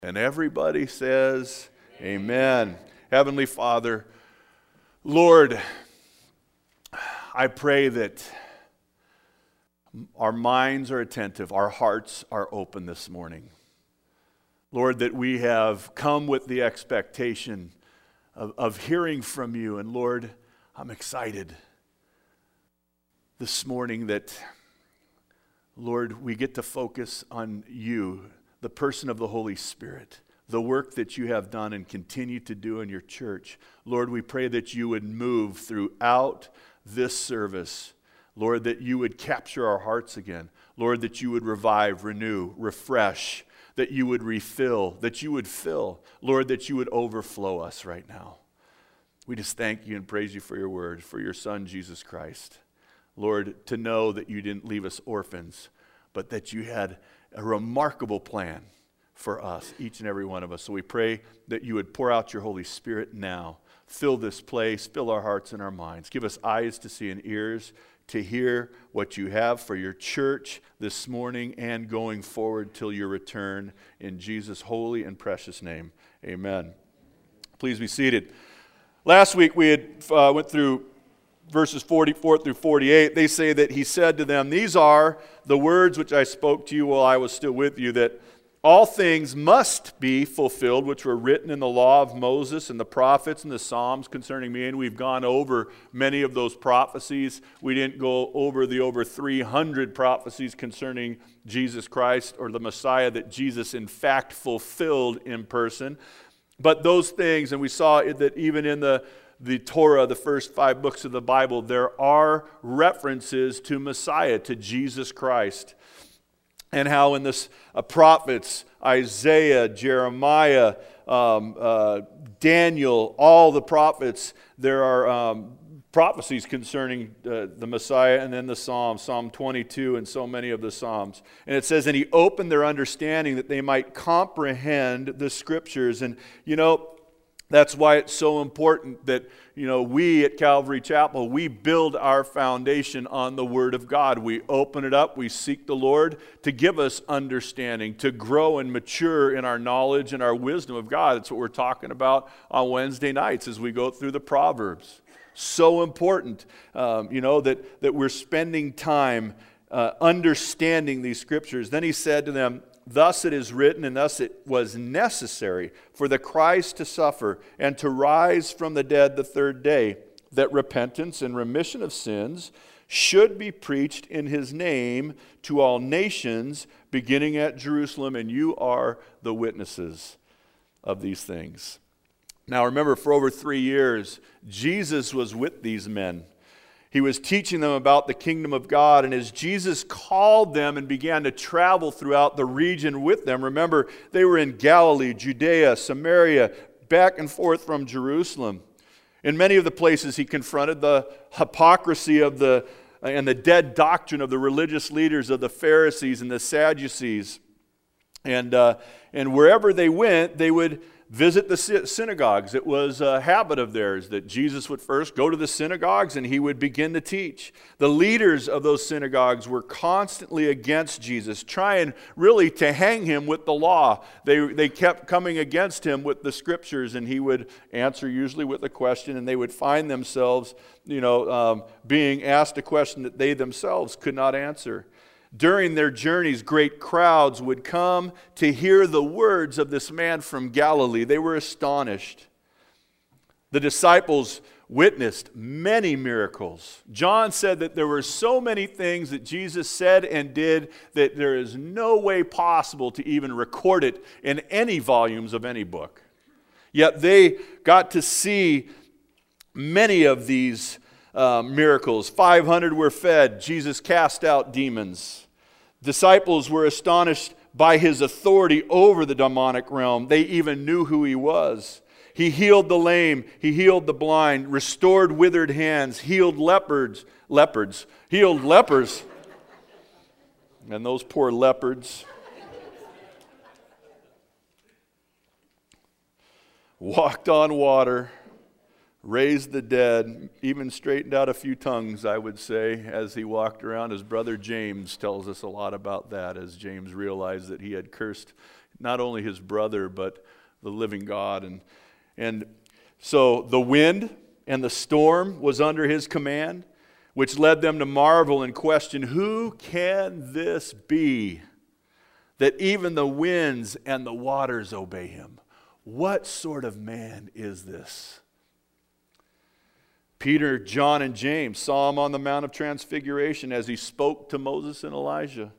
And everybody says, amen. Heavenly Father, Lord, I pray that our minds are attentive, our hearts are open this morning. Lord, that we have come with the expectation of hearing from you. And Lord, I'm excited this morning that, Lord, we get to focus on you, the person of the Holy Spirit, the work that you have done and continue to do in your church. Lord, we pray that you would move throughout this service. Lord, that you would capture our hearts again. Lord, that you would revive, renew, refresh, that you would refill, that you would fill. Lord, that you would overflow us right now. We just thank you and praise you for your word, for your Son, Jesus Christ. Lord, to know that you didn't leave us orphans, but that you had a remarkable plan for us, each and every one of us. So we pray that you would pour out your Holy Spirit now. Fill this place, fill our hearts and our minds. Give us eyes to see and ears to hear what you have for your church this morning and going forward till your return. In Jesus' holy and precious name, amen. Please be seated. Last week we had went through verses 44 through 48. They say that he said to them, "These are the words which I spoke to you while I was still with you, that all things must be fulfilled which were written in the law of Moses and the prophets and the Psalms concerning me." And we've gone over many of those prophecies. We didn't go over the over 300 prophecies concerning Jesus Christ or the Messiah that Jesus in fact fulfilled in person. But those things, and we saw that even in the Torah, the first 5 books of the Bible, there are references to Messiah, to Jesus Christ. And how in this prophets, Isaiah, Jeremiah, Daniel, all the prophets, there are prophecies concerning the Messiah, and then the Psalms, Psalm 22 and so many of the Psalms. And it says, "And he opened their understanding that they might comprehend the Scriptures." And that's why it's so important that, we at Calvary Chapel, we build our foundation on the Word of God. We open it up, we seek the Lord to give us understanding, to grow and mature in our knowledge and our wisdom of God. That's what we're talking about on Wednesday nights as we go through the Proverbs. So important, that we're spending time understanding these Scriptures. Then he said to them, "Thus it is written, and thus it was necessary for the Christ to suffer and to rise from the dead the third day, that repentance and remission of sins should be preached in his name to all nations, beginning at Jerusalem, and you are the witnesses of these things." Now remember, for over 3 years, Jesus was with these men. He was teaching them about the kingdom of God, and as Jesus called them and began to travel throughout the region with them, remember, they were in Galilee, Judea, Samaria, back and forth from Jerusalem. In many of the places, he confronted the hypocrisy and the dead doctrine of the religious leaders of the Pharisees and the Sadducees. And wherever they went, they would visit the synagogues. It was a habit of theirs that Jesus would first go to the synagogues and he would begin to teach. The leaders of those synagogues were constantly against Jesus, trying really to hang him with the law. They kept coming against him with the Scriptures, and he would answer usually with a question, and they would find themselves being asked a question that they themselves could not answer. During their journeys, great crowds would come to hear the words of this man from Galilee. They were astonished. The disciples witnessed many miracles. John said that there were so many things that Jesus said and did that there is no way possible to even record it in any volumes of any book. Yet they got to see many of these miracles. 500 were fed. Jesus cast out demons. Disciples were astonished by his authority over the demonic realm. They even knew who he was. He healed the lame. He healed the blind, restored withered hands, healed lepers. And those poor leopards walked on water. raised the dead, even straightened out a few tongues, I would say, as he walked around. His brother James tells us a lot about that, as James realized that he had cursed not only his brother, but the living God. And so the wind and the storm was under his command, which led them to marvel and question, who can this be that even the winds and the waters obey him? What sort of man is this? Peter, John, and James saw him on the Mount of Transfiguration as he spoke to Moses and Elijah.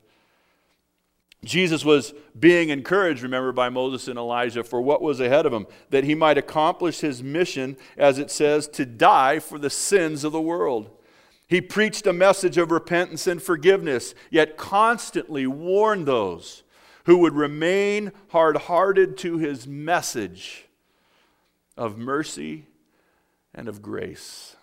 Jesus was being encouraged, remember, by Moses and Elijah for what was ahead of him, that he might accomplish his mission, as it says, to die for the sins of the world. He preached a message of repentance and forgiveness, yet constantly warned those who would remain hard-hearted to his message of mercy and of grace.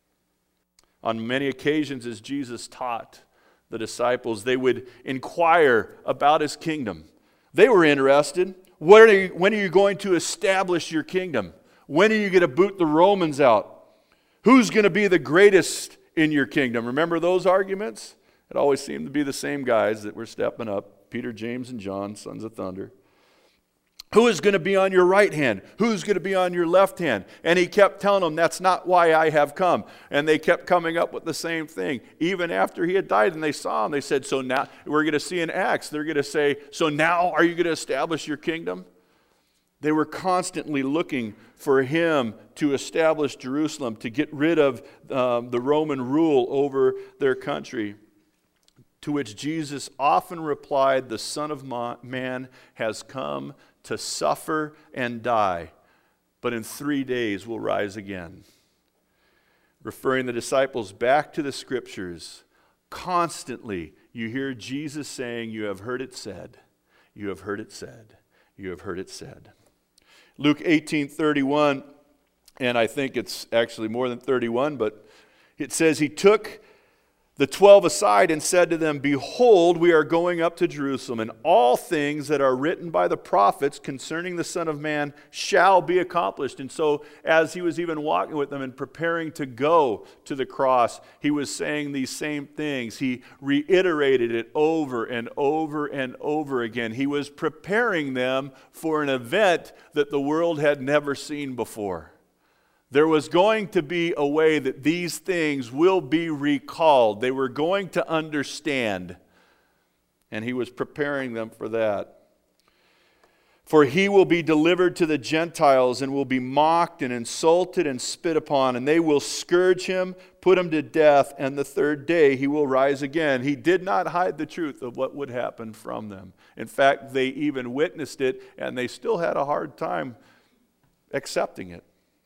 On many occasions, as Jesus taught the disciples, they would inquire about his kingdom. They were interested. When are you going to establish your kingdom? When are you going to boot the Romans out? Who's going to be the greatest in your kingdom? Remember those arguments? It always seemed to be the same guys that were stepping up. Peter, James, and John, sons of thunder. Who is going to be on your right hand? Who's going to be on your left hand? And he kept telling them, that's not why I have come. And they kept coming up with the same thing. Even after he had died and they saw him, they said, so now, we're going to see in Acts, they're going to say, so now are you going to establish your kingdom? They were constantly looking for him to establish Jerusalem, to get rid of the Roman rule over their country. To which Jesus often replied, the Son of Man has come to suffer and die, but in 3 days will rise again. Referring the disciples back to the Scriptures, constantly you hear Jesus saying, you have heard it said, you have heard it said, you have heard it said. Luke 18:31, and I think it's actually more than 31, but it says, he took the 12 aside and said to them, behold, we are going up to Jerusalem, and all things that are written by the prophets concerning the Son of Man shall be accomplished. And so as he was even walking with them and preparing to go to the cross, he was saying these same things. He reiterated it over and over and over again. He was preparing them for an event that the world had never seen before. There was going to be a way that these things will be recalled. They were going to understand. And he was preparing them for that. For he will be delivered to the Gentiles and will be mocked and insulted and spit upon. And they will scourge him, put him to death, and the third day he will rise again. He did not hide the truth of what would happen from them. In fact, they even witnessed it, and they still had a hard time accepting it.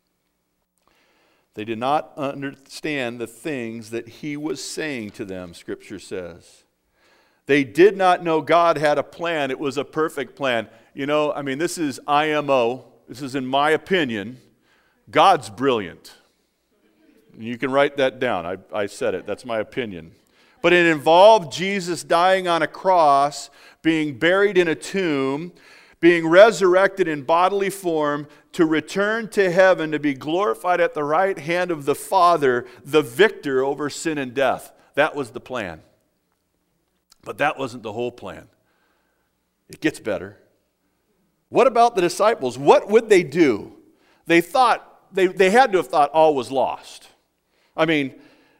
They did not understand the things that he was saying to them, Scripture says. They did not know God had a plan. It was a perfect plan. You know, I mean, this is IMO. This is in my opinion. God's brilliant. You can write that down. I said it. That's my opinion. But it involved Jesus dying on a cross, being buried in a tomb, being resurrected in bodily form, to return to heaven, to be glorified at the right hand of the Father, the victor over sin and death. That was the plan. But that wasn't the whole plan. It gets better. What about the disciples? What would they do? They thought, they had to have thought all was lost. I mean,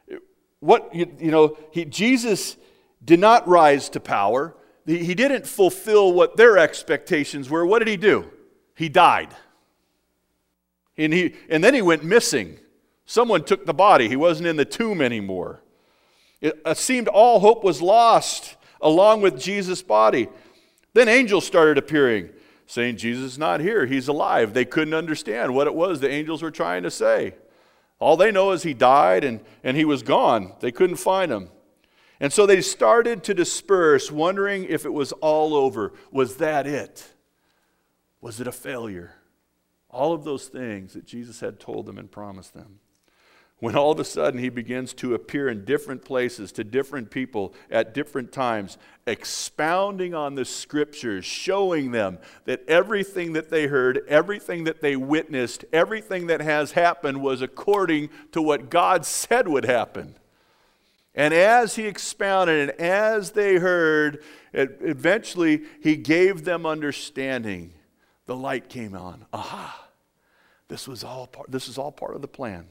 Jesus did not rise to power. He didn't fulfill what their expectations were. What did he do? He died. And then he went missing. Someone took the body. He wasn't in the tomb anymore. It seemed all hope was lost along with Jesus' body. Then angels started appearing, saying Jesus is not here. He's alive. They couldn't understand what it was the angels were trying to say. All they know is he died and he was gone. They couldn't find him. And so they started to disperse, wondering if it was all over. Was that it? Was it a failure? All of those things that Jesus had told them and promised them. when all of a sudden he begins to appear in different places to different people at different times, expounding on the scriptures, showing them that everything that they heard, everything that they witnessed, everything that has happened was according to what God said would happen. And as he expounded and as they heard, eventually he gave them understanding. The light came on. Aha! This is all part of the plan.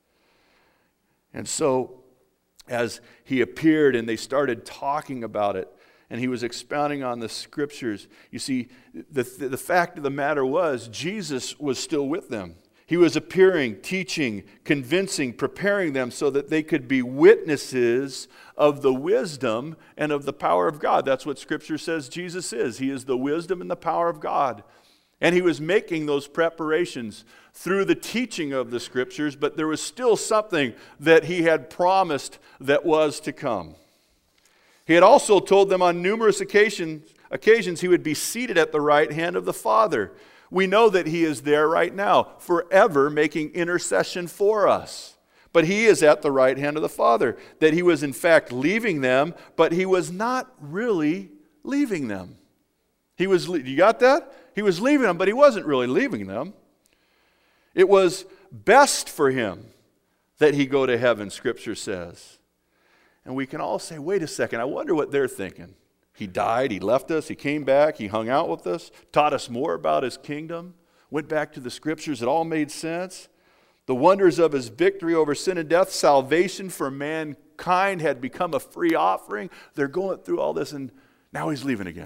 And so, as he appeared and they started talking about it, and he was expounding on the scriptures, you see, the fact of the matter was, Jesus was still with them. He was appearing, teaching, convincing, preparing them so that they could be witnesses of the wisdom and of the power of God. That's what Scripture says Jesus is. He is the wisdom and the power of God. And he was making those preparations through the teaching of the Scriptures, but there was still something that he had promised that was to come. He had also told them on numerous occasions he would be seated at the right hand of the Father. We know that he is there right now, forever making intercession for us. But he is at the right hand of the Father. That he was in fact leaving them, but he was not really leaving them. You got that? He was leaving them, but he wasn't really leaving them. It was best for him that he go to heaven, Scripture says. And we can all say, wait a second, I wonder what they're thinking. He died, he left us, he came back, he hung out with us, taught us more about his kingdom, went back to the Scriptures, it all made sense. The wonders of his victory over sin and death, salvation for mankind had become a free offering. They're going through all this, and now he's leaving again.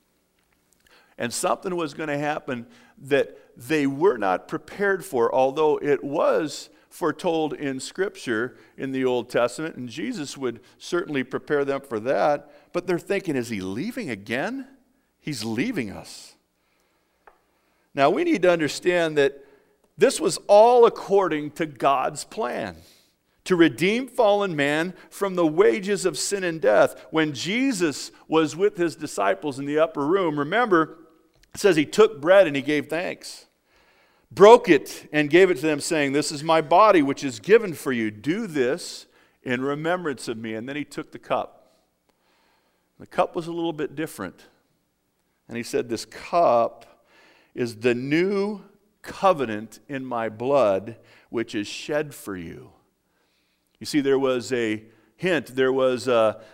And something was going to happen that they were not prepared for, although it was foretold in Scripture in the Old Testament, and Jesus would certainly prepare them for that. But they're thinking, is he leaving again? He's leaving us. Now we need to understand that this was all according to God's plan, to redeem fallen man from the wages of sin and death. When Jesus was with his disciples in the upper room, remember, it says he took bread and he gave thanks, broke it and gave it to them, saying, "This is my body which is given for you. Do this in remembrance of me." And then he took the cup. The cup was a little bit different. And he said, "This cup is the new covenant in my blood, which is shed for you." You see, there was a hint, there was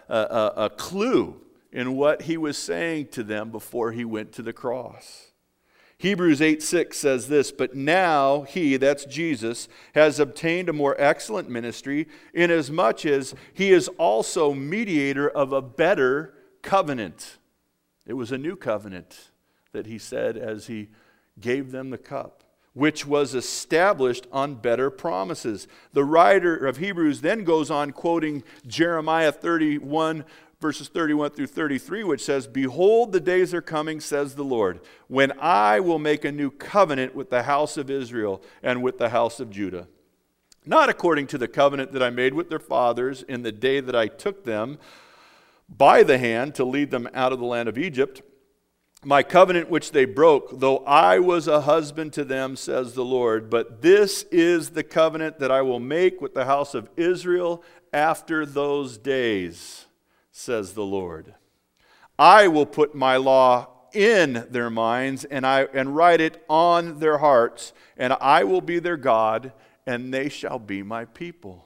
a clue in what he was saying to them before he went to the cross. Hebrews 8:6 says this, "But now he," that's Jesus, "has obtained a more excellent ministry, inasmuch as he is also mediator of a better covenant." It was a new covenant that he said as he gave them the cup, which was established on better promises. The writer of Hebrews then goes on quoting Jeremiah 31, verses 31 through 33, which says, "Behold, the days are coming, says the Lord, when I will make a new covenant with the house of Israel and with the house of Judah. Not according to the covenant that I made with their fathers in the day that I took them by the hand to lead them out of the land of Egypt, my covenant which they broke, though I was a husband to them, says the Lord. But this is the covenant that I will make with the house of Israel after those days, says the Lord. I will put my law in their minds and write it on their hearts, and I will be their God, and they shall be my people."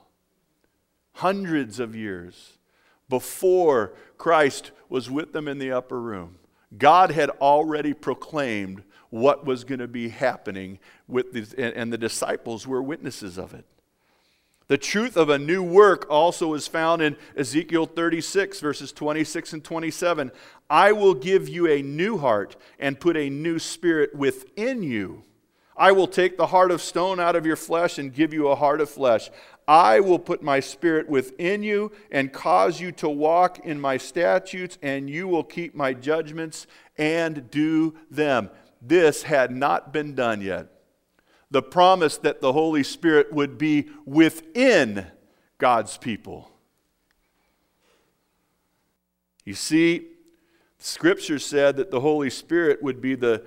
Hundreds of years before Christ was with them in the upper room, God had already proclaimed what was going to be happening with these, and the disciples were witnesses of it. The truth of a new work also is found in Ezekiel 36, verses 26 and 27. "I will give you a new heart and put a new spirit within you. I will take the heart of stone out of your flesh and give you a heart of flesh. I will put my spirit within you and cause you to walk in my statutes, and you will keep my judgments and do them." This had not been done yet. The promise that the Holy Spirit would be within God's people. You see, Scripture said that the Holy Spirit would be the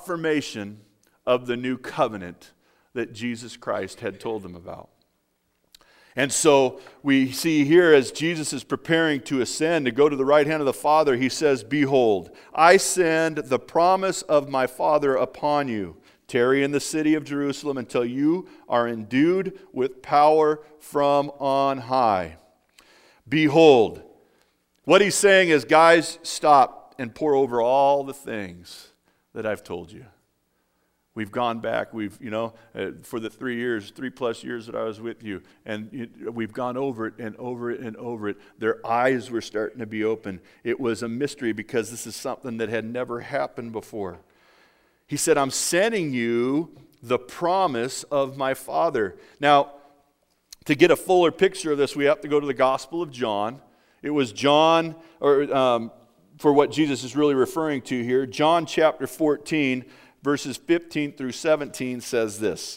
confirmation of the new covenant that Jesus Christ had told them about. And so we see here as Jesus is preparing to ascend, to go to the right hand of the Father, he says, "Behold, I send the promise of my Father upon you. Tarry in the city of Jerusalem until you are endued with power from on high." Behold. What he's saying is, guys, stop and pour over all the things that I've told you. We've gone back, for the 3+ years that I was with you, and we've gone over it and over it and over it. Their eyes were starting to be open. It was a mystery because this is something that had never happened before. He said, I'm sending you the promise of my Father. Now, to get a fuller picture of this, we have to go to the Gospel of John. It was John, for what Jesus is really referring to here, John chapter 14, verses 15 through 17 says this.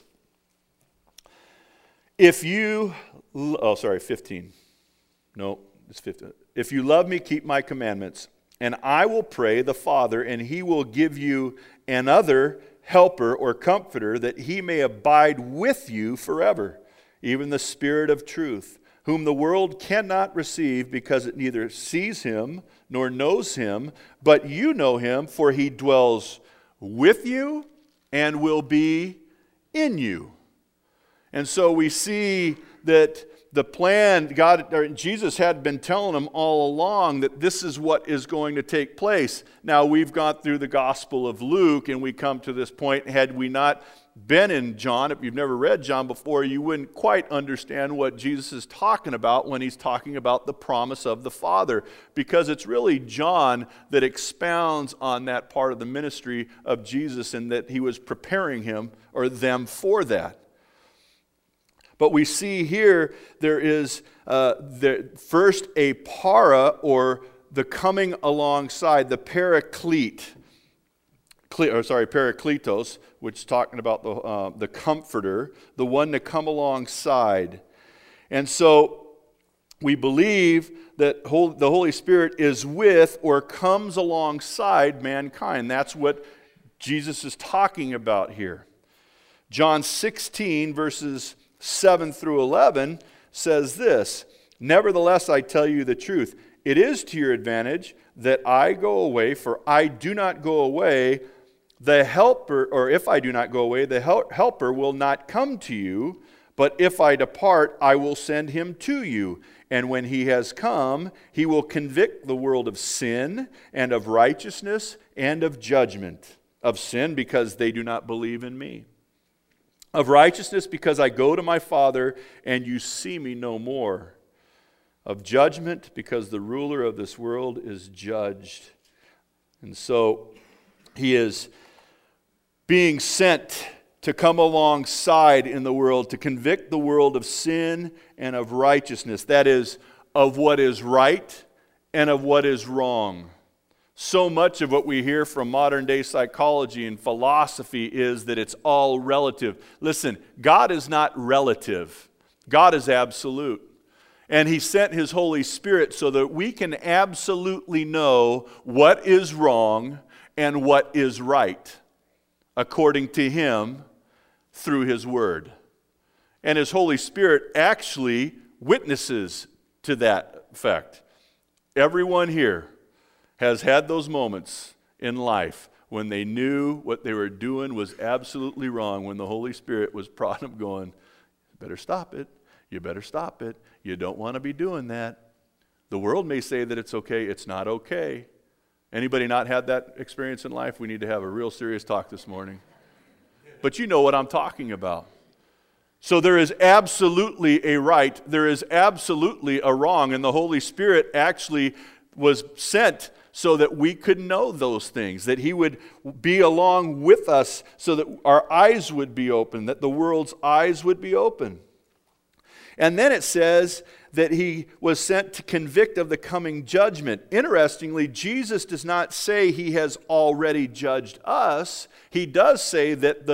15. No, it's 15. If you love me, keep my commandments, and I will pray the Father, and he will give you another helper or comforter, that he may abide with you forever, even the Spirit of truth, whom the world cannot receive because it neither sees him nor knows him, but you know him, for he dwells with you and will be in you. And so we see that the plan, Jesus had been telling them all along that this is what is going to take place. Now we've gone through the Gospel of Luke and we come to this point. Had we not been in John, if you've never read John before, you wouldn't quite understand what Jesus is talking about when he's talking about the promise of the Father, because it's really John that expounds on that part of the ministry of Jesus and that he was preparing him or them for that. But we see here there is first a para, or the coming alongside, the Parakletos, which is talking about the comforter, the one to come alongside. And so we believe that the Holy Spirit is with or comes alongside mankind. That's what Jesus is talking about here. John 16, verses 7 through 11 says this, "Nevertheless, I tell you the truth. It is to your advantage that I go away, for I do not go away. The helper, or if I do not go away, the helper will not come to you, but if I depart, I will send him to you. And when he has come, he will convict the world of sin and of righteousness and of judgment. Of sin, because they do not believe in me. Of righteousness, because I go to my Father and you see me no more. Of judgment, because the ruler of this world is judged." And so he is being sent to come alongside in the world to convict the world of sin and of righteousness. That is, of what is right and of what is wrong. So much of what we hear from modern day psychology and philosophy is that it's all relative. Listen, God is not relative. God is absolute. And he sent his Holy Spirit so that we can absolutely know what is wrong and what is right, according to him, through his word. And his Holy Spirit actually witnesses to that fact. Everyone here has had those moments in life when they knew what they were doing was absolutely wrong, when the Holy Spirit was prodding them going, "You better stop it. You better stop it. You don't want to be doing that." The world may say that it's okay. It's not okay. Anybody not had that experience in life? We need to have a real serious talk this morning. But you know what I'm talking about. So there is absolutely a right. There is absolutely a wrong. And the Holy Spirit actually was sent so that we could know those things, that he would be along with us so that our eyes would be open, that the world's eyes would be open. And then it says that he was sent to convict of the coming judgment. Interestingly, Jesus does not say he has already judged us. He does say that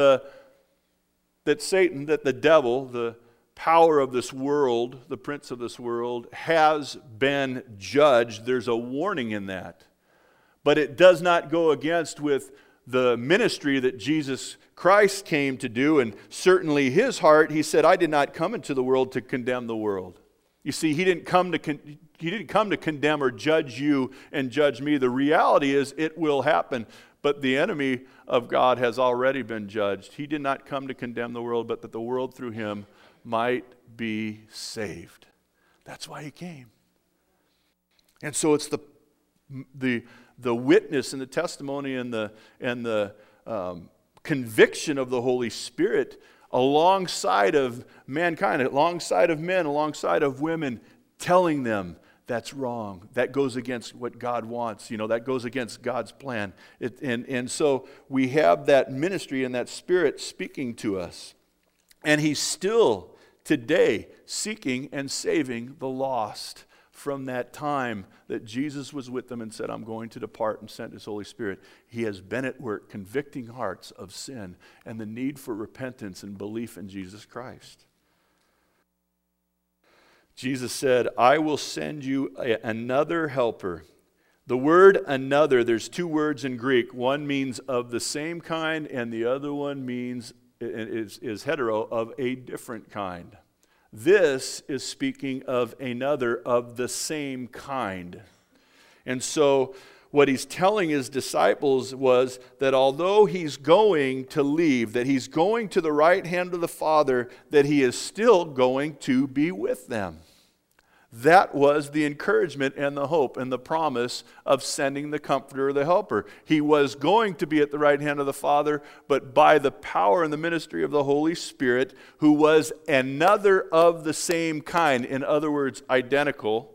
Satan, that the devil, the power of this world, the prince of this world, has been judged. There's a warning in that. But it does not go against with the ministry that Jesus Christ came to do, and certainly his heart, he said, I did not come into the world to condemn the world. You see, he didn't come to condemn or judge you and judge me. The reality is it will happen, but the enemy of God has already been judged. He did not come to condemn the world, but that the world through him might be saved. That's why he came. And so it's the witness and the testimony and the conviction of the Holy Spirit alongside of mankind, alongside of men, alongside of women, telling them that's wrong. That goes against what God wants. That goes against God's plan. And so we have that ministry and that Spirit speaking to us. And he's still today seeking and saving the lost from that time that Jesus was with them and said, I'm going to depart, and sent his Holy Spirit. He has been at work convicting hearts of sin and the need for repentance and belief in Jesus Christ. Jesus said, I will send you another helper. The word another, there's two words in Greek. One means of the same kind, and the other one means, is hetero, of a different kind. This is speaking of another of the same kind. And so what he's telling his disciples was that although he's going to leave, that he's going to the right hand of the Father, that he is still going to be with them. That was the encouragement and the hope and the promise of sending the Comforter or the Helper. He was going to be at the right hand of the Father, but by the power and the ministry of the Holy Spirit, who was another of the same kind, in other words, identical,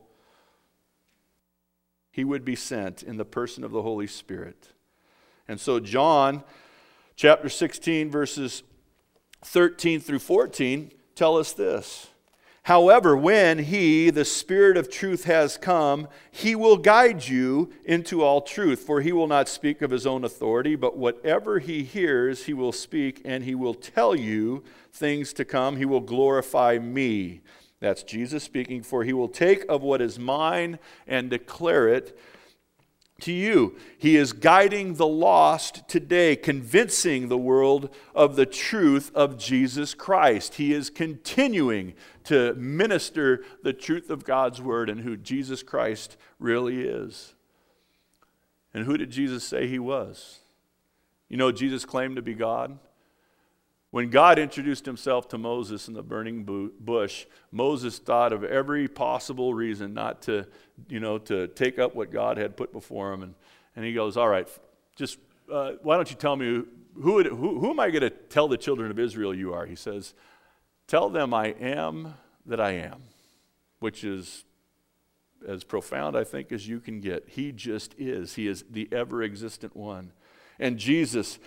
he would be sent in the person of the Holy Spirit. And so John chapter 16, verses 13 through 14, tell us this. However, when he, the Spirit of truth, has come, he will guide you into all truth, for he will not speak of his own authority, but whatever he hears, he will speak, and he will tell you things to come. He will glorify me. That's Jesus speaking, for he will take of what is mine and declare it to you. He is guiding the lost today, convincing the world of the truth of Jesus Christ. He is continuing to minister the truth of God's word and who Jesus Christ really is. And who did Jesus say he was? Jesus claimed to be God. When God introduced himself to Moses in the burning bush, Moses thought of every possible reason not to take up what God had put before him. And he goes, all right, just why don't you tell me, who am I going to tell the children of Israel you are? He says, tell them I am that I am, which is as profound, I think, as you can get. He just is. He is the ever-existent one. And Jesus,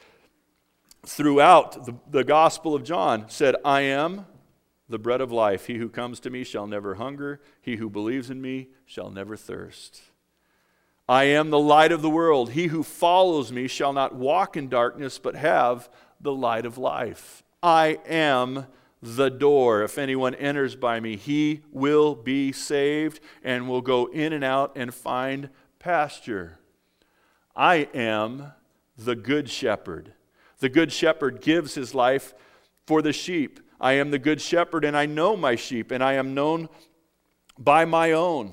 throughout the Gospel of John, said, I am the bread of life. He who comes to me shall never hunger. He who believes in me shall never thirst. I am the light of the world. He who follows me shall not walk in darkness, but have the light of life. I am the door. If anyone enters by me, he will be saved and will go in and out and find pasture. I am the good shepherd. The good shepherd gives his life for the sheep. I am the good shepherd, and I know my sheep, and I am known by my own.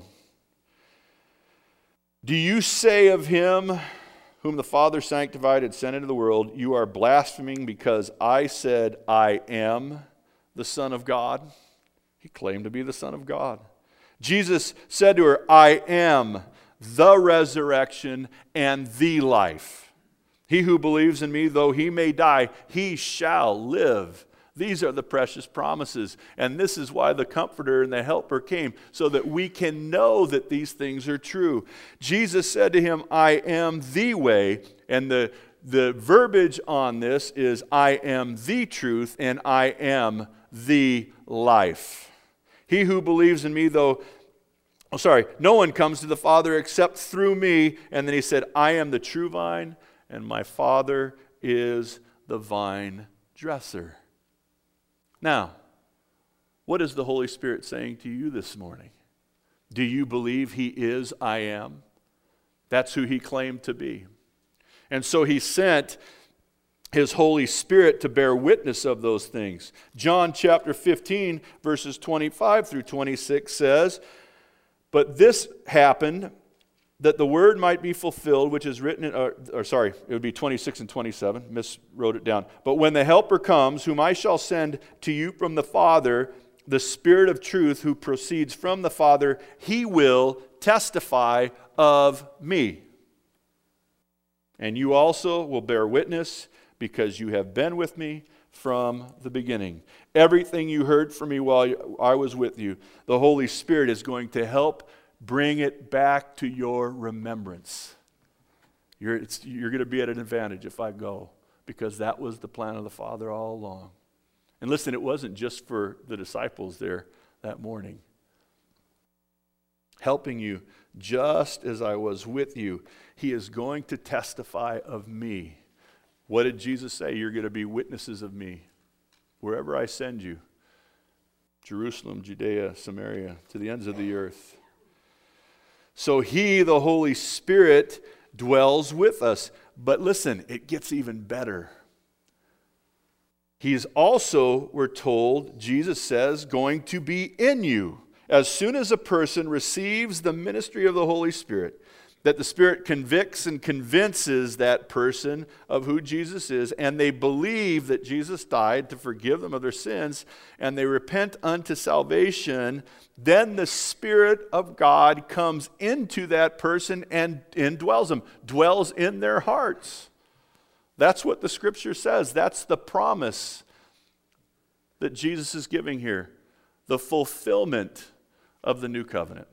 Do you say of him whom the Father sanctified and sent into the world, you are blaspheming because I said I am the Son of God? He claimed to be the Son of God. Jesus said to her, I am the resurrection and the life. He who believes in me, though he may die, he shall live. These are the precious promises. And this is why the Comforter and the Helper came, so that we can know that these things are true. Jesus said to him, I am the way. And the verbiage on this is, I am the truth and I am the life. He who believes in me, no one comes to the Father except through me. And then he said, I am the true vine, and my Father is the vine dresser. Now, what is the Holy Spirit saying to you this morning? Do you believe he is I am? That's who he claimed to be. And so he sent his Holy Spirit to bear witness of those things. John chapter 15, verses 25 through 26 says, "But this happened that the word might be fulfilled, which is written, it would be 26 and 27, miswrote it down. But when the Helper comes, whom I shall send to you from the Father, the Spirit of truth who proceeds from the Father, he will testify of me. And you also will bear witness, because you have been with me from the beginning. Everything you heard from me while I was with you, the Holy Spirit is going to help bring it back to your remembrance." You're going to be at an advantage if I go, because that was the plan of the Father all along. And listen, it wasn't just for the disciples there that morning. Helping you just as I was with you, he is going to testify of me. What did Jesus say? You're going to be witnesses of me wherever I send you. Jerusalem, Judea, Samaria, to the ends of the earth. So he, the Holy Spirit, dwells with us. But listen, it gets even better. He's also, we're told, Jesus says, going to be in you. As soon as a person receives the ministry of the Holy Spirit, that the Spirit convicts and convinces that person of who Jesus is, and they believe that Jesus died to forgive them of their sins, and they repent unto salvation, then the Spirit of God comes into that person and indwells them, dwells in their hearts. That's what the Scripture says. That's the promise that Jesus is giving here, the fulfillment of the new covenant.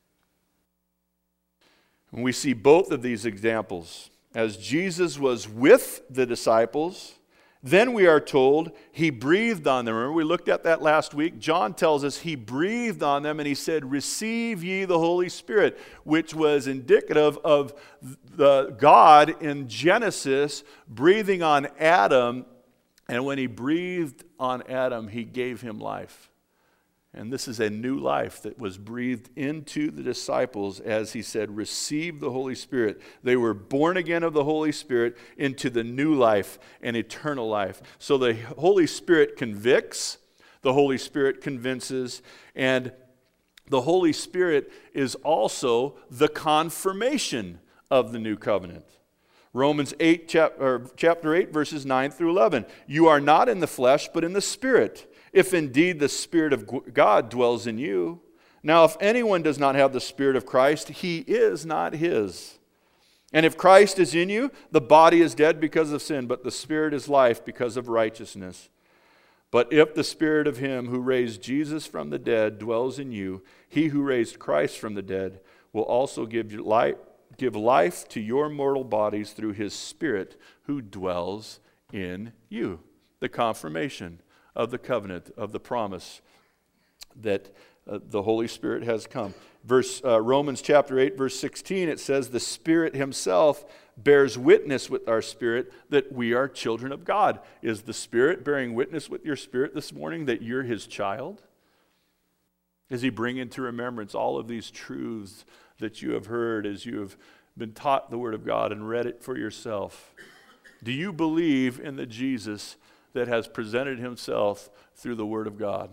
And we see both of these examples. As Jesus was with the disciples, then we are told he breathed on them. Remember, we looked at that last week. John tells us he breathed on them and he said, "Receive ye the Holy Spirit," which was indicative of the God in Genesis breathing on Adam. And when he breathed on Adam, he gave him life. And this is a new life that was breathed into the disciples as he said, "Receive the Holy Spirit." They were born again of the Holy Spirit into the new life and eternal life. So the Holy Spirit convicts, the Holy Spirit convinces, and the Holy Spirit is also the confirmation of the new covenant. Romans 8, chapter 8, verses 9 through 11. "You are not in the flesh, but in the Spirit, if indeed the Spirit of God dwells in you. Now if anyone does not have the Spirit of Christ, he is not his. And if Christ is in you, the body is dead because of sin, but the Spirit is life because of righteousness. But if the Spirit of him who raised Jesus from the dead dwells in you, he who raised Christ from the dead will also give life to your mortal bodies through his Spirit who dwells in you." The confirmation of the covenant, of the promise that the Holy Spirit has come. Romans chapter 8, verse 16, it says, "The Spirit himself bears witness with our spirit that we are children of God." Is the Spirit bearing witness with your spirit this morning that you're his child? Is he bringing to remembrance all of these truths that you have heard as you have been taught the Word of God and read it for yourself? Do you believe in the Jesus that has presented himself through the Word of God?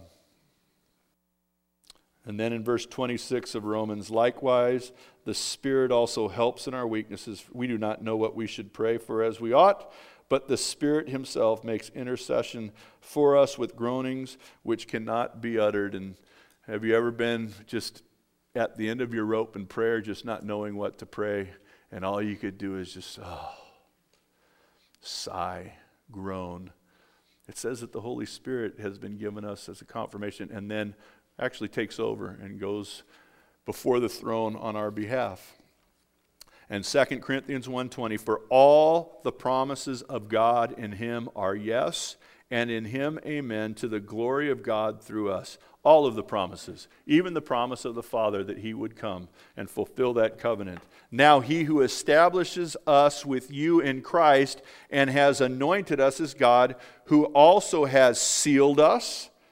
And then in verse 26 of Romans, "Likewise, the Spirit also helps in our weaknesses. We do not know what we should pray for as we ought, but the Spirit himself makes intercession for us with groanings which cannot be uttered." And have you ever been just at the end of your rope in prayer, just not knowing what to pray, and all you could do is just, sigh, groan? It says that the Holy Spirit has been given us as a confirmation and then actually takes over and goes before the throne on our behalf. And 2 Corinthians 1:20, "For all the promises of God in him are yes, and in him amen, to the glory of God through us." All of the promises, even the promise of the Father that he would come and fulfill that covenant. "Now he who establishes us with you in Christ and has anointed us is God, who also has sealed us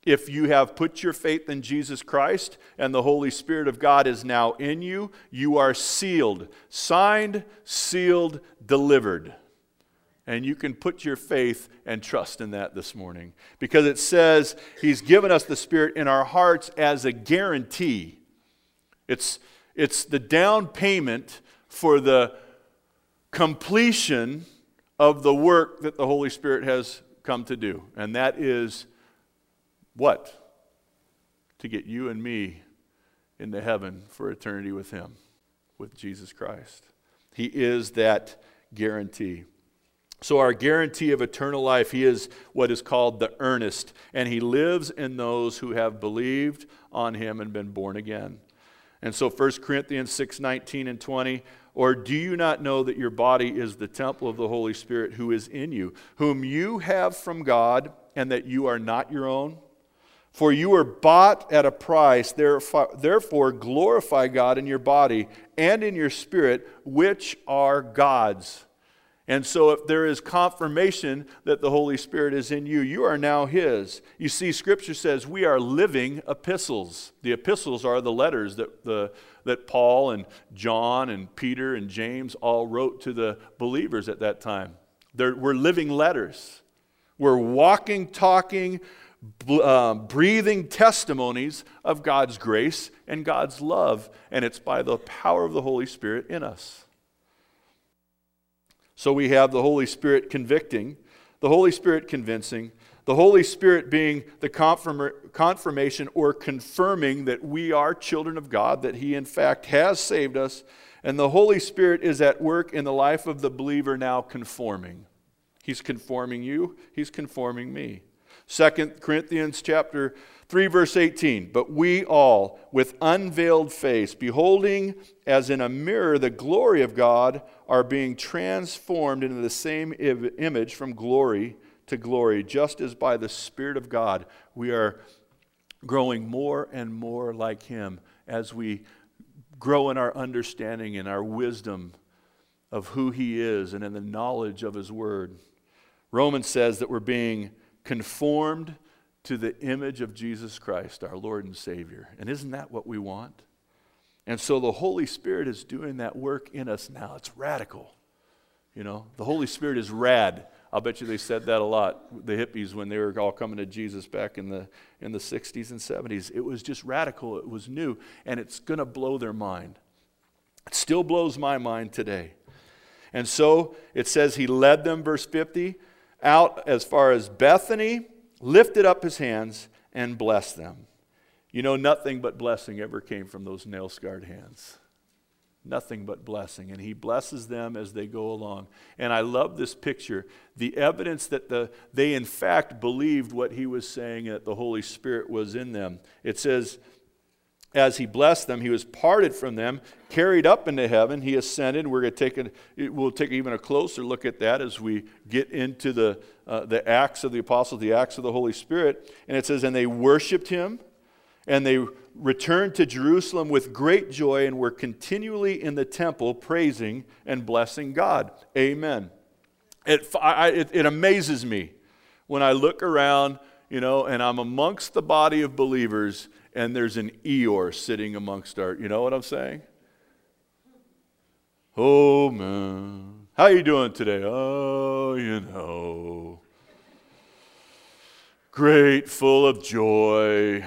If you have put your faith in Jesus Christ and the Holy Spirit of God is now in you, you are sealed, signed, sealed, delivered. And you can put your faith and trust in that this morning. Because it says He's given us the Spirit in our hearts as a guarantee. It's the down payment for the completion of the work that the Holy Spirit has come to do. And that is what? To get you and me into heaven for eternity with Him, with Jesus Christ. He is that guarantee. So our guarantee of eternal life, He is what is called the earnest, and He lives in those who have believed on Him and been born again. And so 1 Corinthians 6:19 and 20, or do you not know that your body is the temple of the Holy Spirit who is in you, whom you have from God, and that you are not your own? For you were bought at a price, therefore glorify God in your body and in your spirit, which are God's. And so if there is confirmation that the Holy Spirit is in you, you are now His. You see, Scripture says we are living epistles. The epistles are the letters that Paul and John and Peter and James all wrote to the believers at that time. We're living letters. We're walking, talking, breathing testimonies of God's grace and God's love. And it's by the power of the Holy Spirit in us. So we have the Holy Spirit convicting, the Holy Spirit convincing, the Holy Spirit being the confirmation or confirming that we are children of God, that He in fact has saved us, and the Holy Spirit is at work in the life of the believer now conforming. He's conforming you, He's conforming me. 2 Corinthians chapter 3, verse 18, but we all, with unveiled face, beholding as in a mirror the glory of God, are being transformed into the same image from glory to glory, just as by the Spirit of God we are growing more and more like Him as we grow in our understanding and our wisdom of who He is and in the knowledge of His Word. Romans says that we're being conformed to the image of Jesus Christ, our Lord and Savior. And isn't that what we want? And so the Holy Spirit is doing that work in us now. It's radical. You know, the Holy Spirit is rad. I'll bet you they said that a lot, the hippies, when they were all coming to Jesus back in the 60s and 70s. It was just radical. It was new. And it's going to blow their mind. It still blows my mind today. And so it says He led them, verse 50, out as far as Bethany, lifted up His hands, and blessed them. You know, nothing but blessing ever came from those nail-scarred hands. Nothing but blessing. And He blesses them as they go along. And I love this picture. The evidence that they in fact believed what He was saying, and that the Holy Spirit was in them. It says, as He blessed them, He was parted from them, carried up into heaven. He ascended. We'll take even a closer look at that as we get into the Acts of the Apostles, the Acts of the Holy Spirit. And it says, and they worshiped Him, and they returned to Jerusalem with great joy, and were continually in the temple praising and blessing God. Amen. It amazes me when I look around, you know, and I'm amongst the body of believers, and there's an Eeyore sitting amongst our, you know what I'm saying? Oh, man. How you doing today? Oh, you know. Great, full of joy.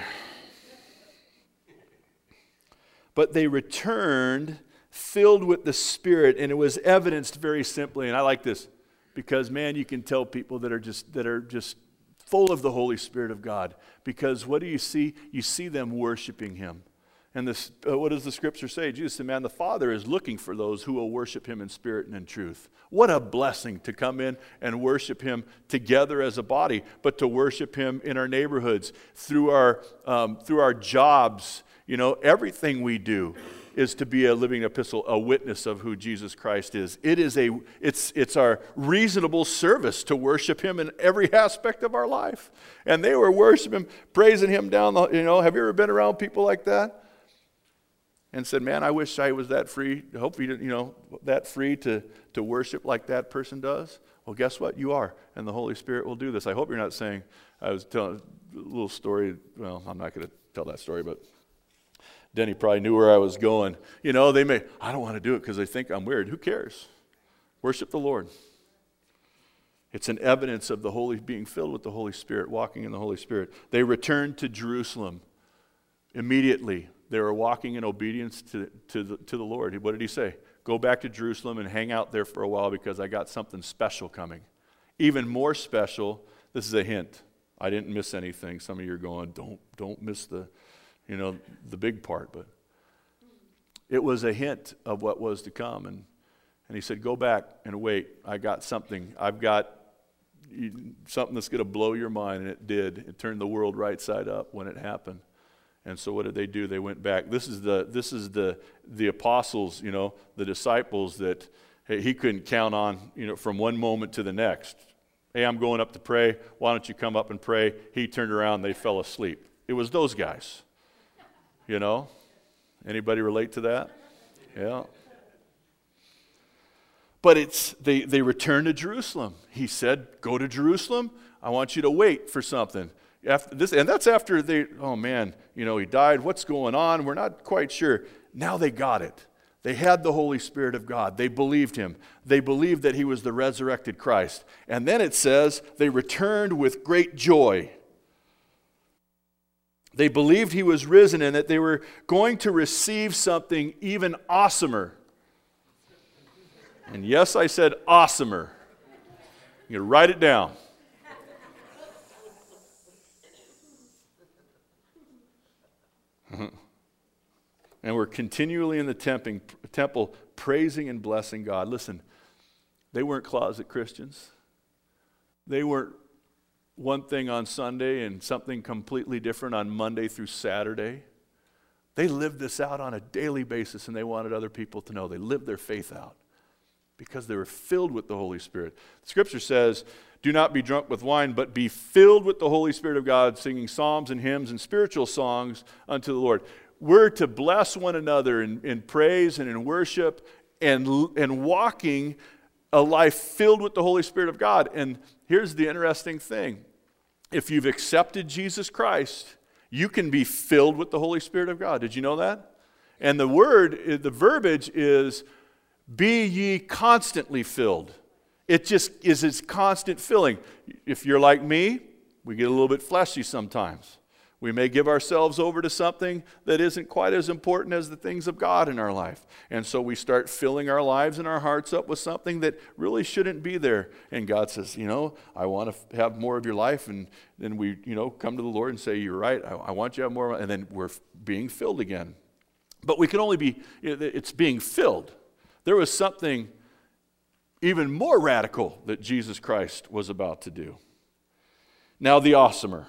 But they returned filled with the Spirit, and it was evidenced very simply. And I like this because, man, you can tell people that are just full of the Holy Spirit of God. Because what do you see? You see them worshiping Him. And this, what does the Scripture say? Jesus said, man, the Father is looking for those who will worship Him in spirit and in truth. What a blessing to come in and worship Him together as a body, but to worship Him in our neighborhoods, through our jobs. You know, everything we do is to be a living epistle, a witness of who Jesus Christ is. It's our reasonable service to worship Him in every aspect of our life. And they were worshiping Him, praising Him down the, you know, have you ever been around people like that? And said, man, I wish I was that free, hopefully, you know, that free to worship like that person does. Well, guess what? You are, and the Holy Spirit will do this. I hope you're not saying, I was telling a little story. Well, I'm not going to tell that story, but Denny probably knew where I was going. I don't want to do it because they think I'm weird. Who cares? Worship the Lord. It's an evidence of being filled with the Holy Spirit, walking in the Holy Spirit. They returned to Jerusalem immediately. They were walking in obedience to the Lord. What did he say? Go back to Jerusalem and hang out there for a while because I got something special coming. Even more special, this is a hint. I didn't miss anything. Some of you are going, don't miss the big part. But it was a hint of what was to come. And he said, go back and wait. I got something. I've got something that's going to blow your mind. And it did. It turned the world right side up when it happened. And so what did they do? They went back. This is the apostles, the disciples that he couldn't count on, from one moment to the next. Hey, I'm going up to pray. Why don't you come up and pray? He turned around. They fell asleep. It was those guys. Anybody relate to that? Yeah. But they returned to Jerusalem. He said, go to Jerusalem. I want you to wait for something. After this, and that's after he died. What's going on? We're not quite sure. Now they got it. They had the Holy Spirit of God. They believed him. They believed that he was the resurrected Christ. And then it says they returned with great joy. They believed he was risen and that they were going to receive something even awesomer. And yes, I said awesomer. You can write it down. And we're continually in the temple praising and blessing God. Listen, they weren't closet Christians. They weren't one thing on Sunday and something completely different on Monday through Saturday. They lived this out on a daily basis, and they wanted other people to know. They lived their faith out because they were filled with the Holy Spirit. The Scripture says, do not be drunk with wine, but be filled with the Holy Spirit of God, singing psalms and hymns and spiritual songs unto the Lord. We're to bless one another in praise and in worship and walking a life filled with the Holy Spirit of God. And here's the interesting thing. If you've accepted Jesus Christ, you can be filled with the Holy Spirit of God. Did you know that? And the verbiage is, be ye constantly filled. It just is its constant filling. If you're like me, we get a little bit fleshy sometimes. We may give ourselves over to something that isn't quite as important as the things of God in our life. And so we start filling our lives and our hearts up with something that really shouldn't be there. And God says, I want to have more of your life. And then we, come to the Lord and say, you're right, I want you to have more. And then we're being filled again. But we can only it's being filled. There was something even more radical that Jesus Christ was about to do. Now the awesomer.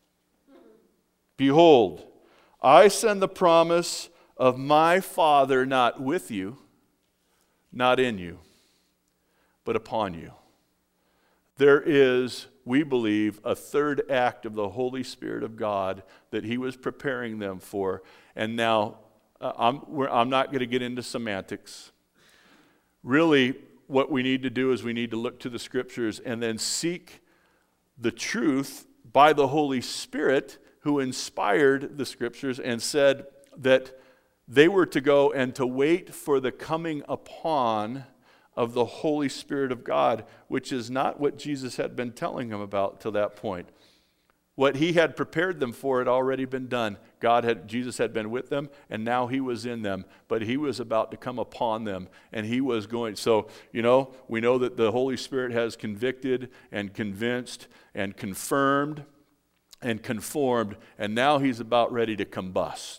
Behold, I send the promise of my Father not with you, not in you, but upon you. There is, we believe, a third act of the Holy Spirit of God that he was preparing them for. And now, I'm not going to get into semantics. Really, what we need to do is we need to look to the Scriptures and then seek the truth by the Holy Spirit who inspired the Scriptures and said that they were to go and to wait for the coming upon of the Holy Spirit of God, which is not what Jesus had been telling them about till that point. What he had prepared them for had already been done. Jesus had been with them, and now he was in them, but he was about to come upon them, and he was going. So, we know that the Holy Spirit has convicted and convinced and confirmed and conformed, and now he's about ready to combust.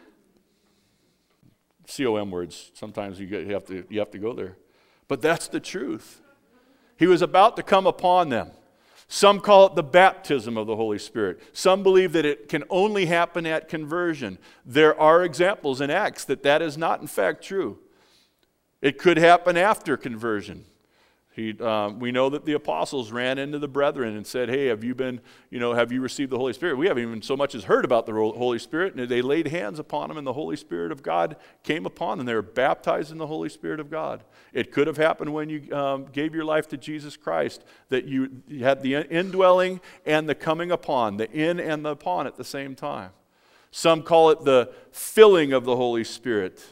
COM words. Sometimes you have to go there. But that's the truth. He was about to come upon them. Some call it the baptism of the Holy Spirit. Some believe that it can only happen at conversion. There are examples in Acts that is not in fact true. It could happen after conversion. We know that the apostles ran into the brethren and said, hey, have you received the Holy Spirit? We haven't even so much as heard about the Holy Spirit. And they laid hands upon them, and the Holy Spirit of God came upon them. They were baptized in the Holy Spirit of God. It could have happened when you gave your life to Jesus Christ, that you had the indwelling and the coming upon, the in and the upon at the same time. Some call it the filling of the Holy Spirit.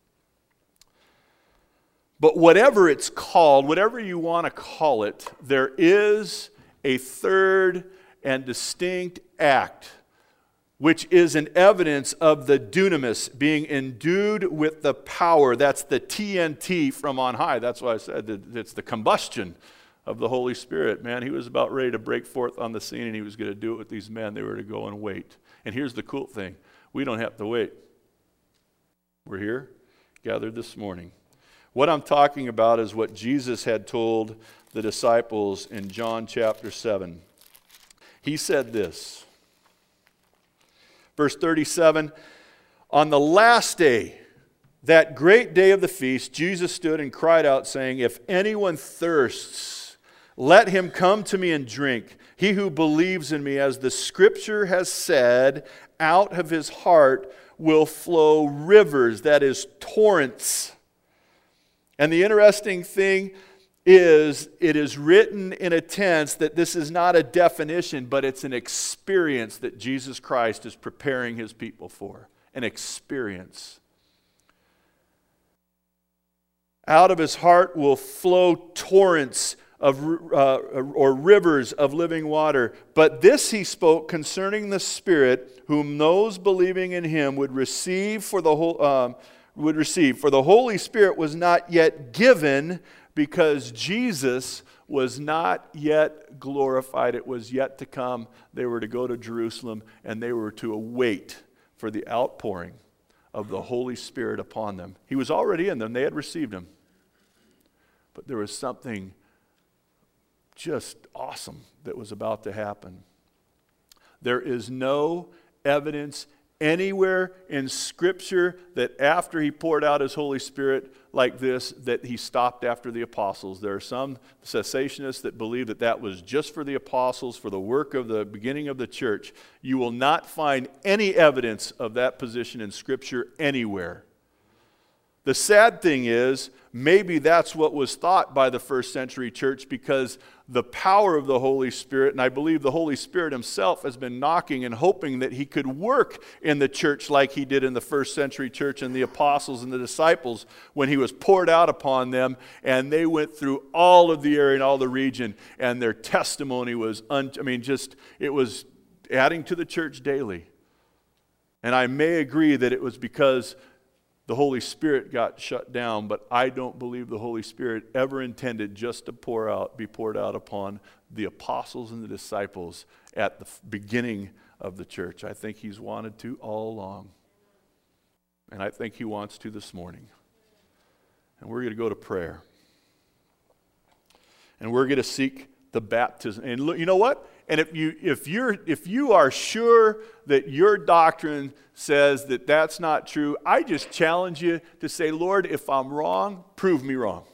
But whatever it's called, whatever you want to call it, there is a third and distinct act, which is an evidence of the dunamis, being endued with the power. That's the TNT from on high. That's why I said that it's the combustion of the Holy Spirit. Man, he was about ready to break forth on the scene, and he was going to do it with these men. They were to go and wait. And here's the cool thing. We don't have to wait. We're here, gathered this morning. What I'm talking about is what Jesus had told the disciples in John chapter 7. He said this, verse 37, on the last day, that great day of the feast, Jesus stood and cried out, saying, if anyone thirsts, let him come to me and drink. He who believes in me, as the Scripture has said, out of his heart will flow rivers, that is, torrents. And the interesting thing is, it is written in a tense that this is not a definition, but it's an experience that Jesus Christ is preparing his people for. An experience. Out of his heart will flow torrents or rivers of living water. But this he spoke concerning the Spirit, whom those believing in him would receive for the whole... For the Holy Spirit was not yet given because Jesus was not yet glorified. It was yet to come. They were to go to Jerusalem, and they were to await for the outpouring of the Holy Spirit upon them. He was already in them. They had received him. But there was something just awesome that was about to happen. There is no evidence anywhere in Scripture that after he poured out his Holy Spirit like this, that he stopped after the apostles. There are some cessationists that believe that that was just for the apostles, for the work of the beginning of the church. You will not find any evidence of that position in Scripture anywhere. The sad thing is, maybe that's what was thought by the first century church, because the power of the Holy Spirit, and I believe the Holy Spirit himself has been knocking and hoping that he could work in the church like he did in the first century church and the apostles and the disciples when he was poured out upon them, and they went through all of the area and all the region, and their testimony was, it was adding to the church daily. And I may agree that it was because the Holy Spirit got shut down, but I don't believe the Holy Spirit ever intended just to be poured out upon the apostles and the disciples at the beginning of the church. I think he's wanted to all along. And I think he wants to this morning. And we're going to go to prayer. And we're going to seek the baptism. And look, you know what? And if you are sure that your doctrine says that that's not true, I just challenge you to say, Lord, if I'm wrong, prove me wrong.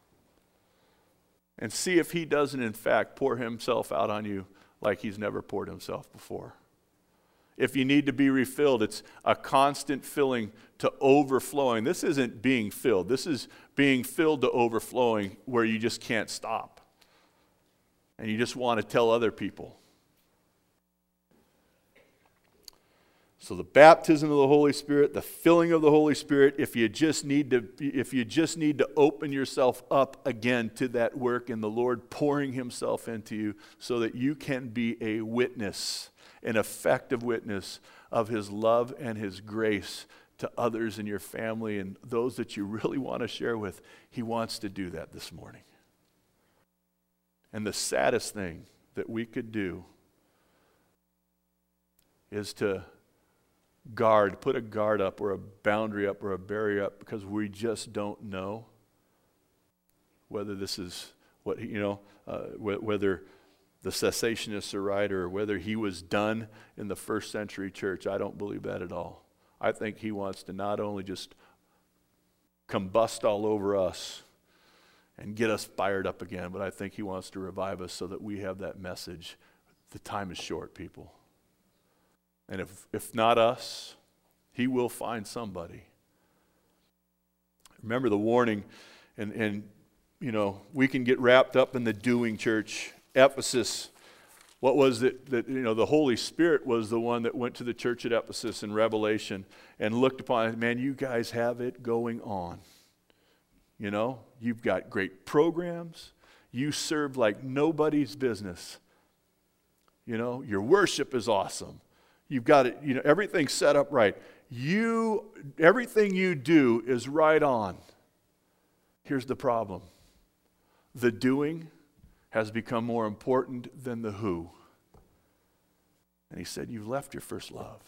And see if he doesn't in fact pour himself out on you like he's never poured himself before. If you need to be refilled, it's a constant filling to overflowing. This isn't being filled. This is being filled to overflowing where you just can't stop. And you just want to tell other people. So the baptism of the Holy Spirit, the filling of the Holy Spirit, if you just need to open yourself up again to that work and the Lord pouring himself into you so that you can be a witness, an effective witness of his love and his grace to others in your family and those that you really want to share with. He wants to do that this morning. And the saddest thing that we could do is to put a guard up or a boundary up or a barrier up because we just don't know whether this is what, whether the cessationists are right or whether he was done in the first century church. I don't believe that at all. I think he wants to not only just combust all over us and get us fired up again, but I think he wants to revive us so that we have that message. The time is short, people. And if not us, he will find somebody. Remember the warning, and you know, we can get wrapped up in the doing, church. Ephesus, what was it that, you know, the Holy Spirit was the one that went to the church at Ephesus in Revelation and looked upon it. Man, you guys have it going on. You know, you've got great programs. You serve like nobody's business. You know, your worship is awesome. You've got it, you know, everything's set up right. Everything you do is right on. Here's the problem. The doing has become more important than the who. And he said, you've left your first love.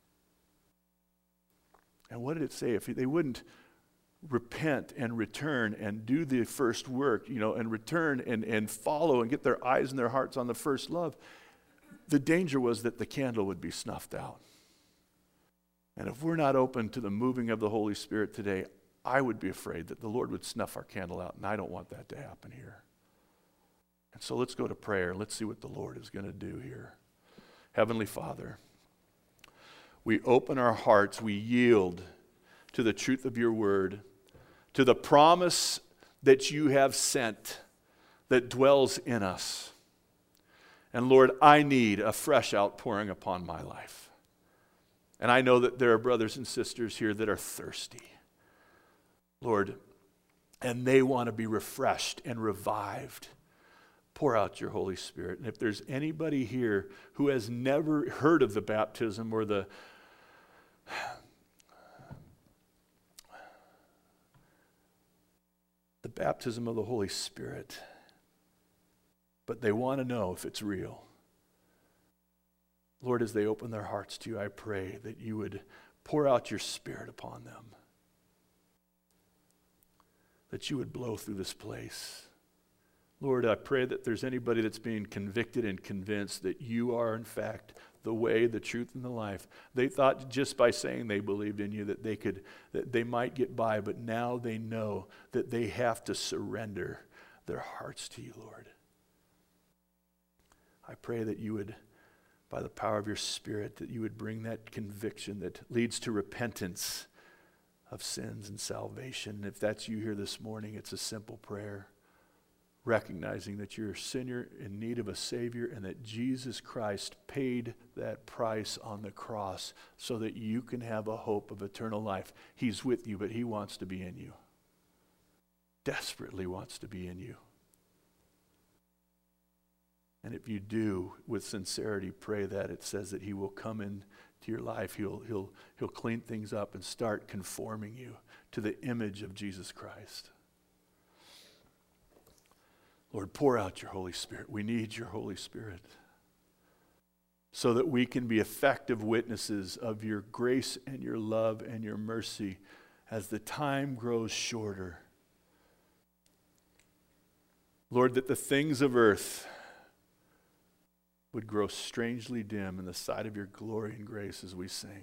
And what did it say? If they wouldn't repent and return and do the first work, you know, and return and follow and get their eyes and their hearts on the first love, the danger was that the candle would be snuffed out. And if we're not open to the moving of the Holy Spirit today, I would be afraid that the Lord would snuff our candle out, and I don't want that to happen here. And so let's go to prayer. Let's see what the Lord is going to do here. Heavenly Father, we open our hearts, we yield to the truth of your word, to the promise that you have sent that dwells in us. And Lord, I need a fresh outpouring upon my life. And I know that there are brothers and sisters here that are thirsty, Lord, and they want to be refreshed and revived. Pour out your Holy Spirit. And if there's anybody here who has never heard of the baptism or the baptism of the Holy Spirit, but they want to know if it's real, Lord, as they open their hearts to you, I pray that you would pour out your Spirit upon them, that you would blow through this place. Lord, I pray that there's anybody that's being convicted and convinced that you are, in fact, the way, the truth, and the life. They thought just by saying they believed in you that they might get by, but now they know that they have to surrender their hearts to you, Lord. I pray that you would, by the power of your Spirit, that you would bring that conviction that leads to repentance of sins and salvation. If that's you here this morning, it's a simple prayer, recognizing that you're a sinner in need of a Savior and that Jesus Christ paid that price on the cross so that you can have a hope of eternal life. He's with you, but he wants to be in you. Desperately wants to be in you. And if you do, with sincerity, pray that, it says that he will come into your life. He'll clean things up and start conforming you to the image of Jesus Christ. Lord, pour out your Holy Spirit. We need your Holy Spirit so that we can be effective witnesses of your grace and your love and your mercy as the time grows shorter. Lord, that the things of earth would grow strangely dim in the sight of your glory and grace as we sing.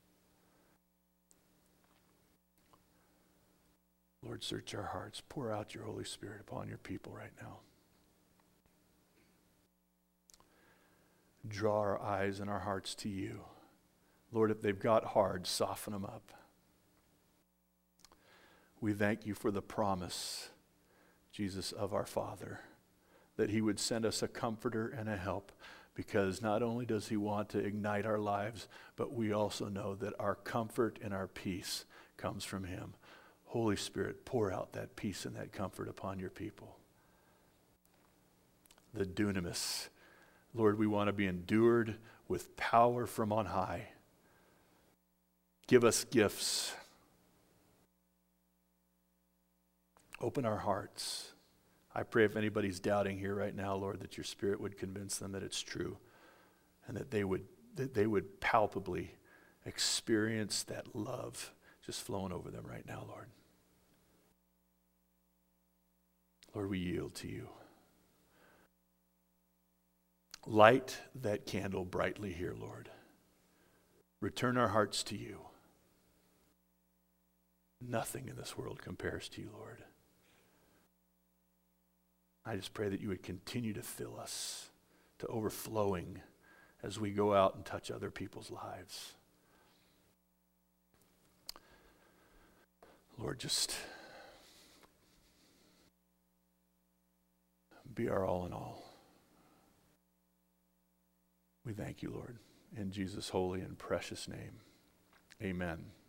Lord, search our hearts. Pour out your Holy Spirit upon your people right now. Draw our eyes and our hearts to you. Lord, if they've got hard, soften them up. We thank you for the promise, Jesus, of our Father, that he would send us a comforter and a help, because not only does he want to ignite our lives, but we also know that our comfort and our peace comes from him. Holy Spirit, pour out that peace and that comfort upon your people. The dunamis. Lord, we want to be endued with power from on high. Give us gifts. Open our hearts. I pray if anybody's doubting here right now, Lord, that your Spirit would convince them that it's true, and that they would palpably experience that love just flowing over them right now, Lord. Lord, we yield to you. Light that candle brightly here, Lord. Return our hearts to you. Nothing in this world compares to you, Lord. I just pray that you would continue to fill us to overflowing as we go out and touch other people's lives. Lord, just be our all in all. We thank you, Lord, in Jesus' holy and precious name. Amen.